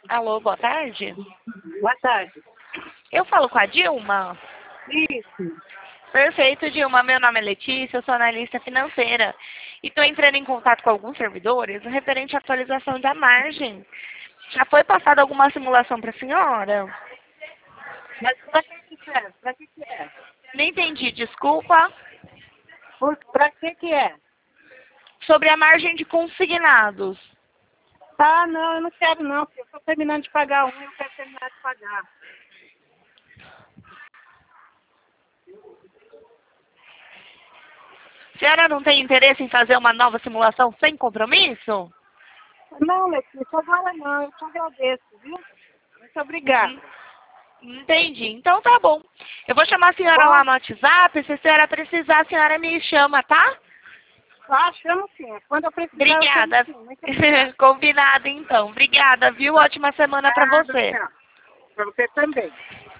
Alô, boa tarde. Boa tarde. Eu falo com a Dilma? Isso. Perfeito, Dilma. Meu nome é Letícia, eu sou analista financeira. E estou entrando em contato com alguns servidores referente à atualização da margem. Já foi passada alguma simulação para a senhora? Mas pra que é? Pra que é? Não entendi, desculpa. Pra que é? Sobre a margem de consignados. Ah, não, eu não quero não, filho. Eu estou terminando de pagar um e eu quero terminar de pagar. A senhora não tem interesse em fazer uma nova simulação sem compromisso? Não, Letícia, agora não. Eu te agradeço, viu? Muito obrigada. Entendi. Então tá bom. Eu vou chamar a senhora Bom, lá no WhatsApp. Se a senhora precisar, a senhora me chama, tá? chamo sim. Quando eu precisar, Obrigada. eu chamo sim. Muito obrigada. Combinado, então. Obrigada, viu? Ótima semana pra Obrigada, você. tchau. Pra você também.